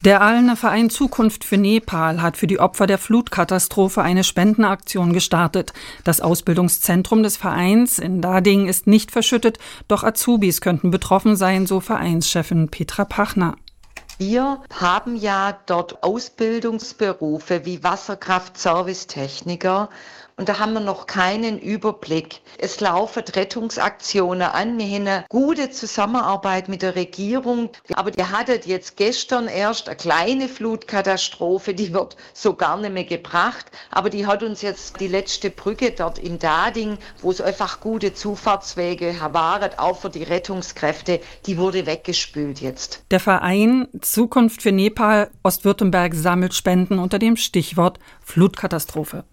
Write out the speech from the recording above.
Der Ahlener Verein Zukunft für Nepal hat für die Opfer der Flutkatastrophe eine Spendenaktion gestartet. Das Ausbildungszentrum des Vereins in Dading ist nicht verschüttet, doch Azubis könnten betroffen sein, so Vereinschefin Petra Pachner. Wir haben ja dort Ausbildungsberufe wie Wasserkraft, Servicetechniker und da haben wir noch keinen Überblick. Es laufen Rettungsaktionen an, wir haben eine gute Zusammenarbeit mit der Regierung, aber ihr hattet jetzt gestern erst eine kleine Flutkatastrophe, die wird so gar nicht mehr gebracht, aber die hat uns jetzt die letzte Brücke dort in Dading, wo es einfach gute Zufahrtswege waren, auch für die Rettungskräfte, die wurde weggespült jetzt. Der Verein Zukunft für Nepal Ostwürttemberg sammelt Spenden unter dem Stichwort Flutkatastrophe.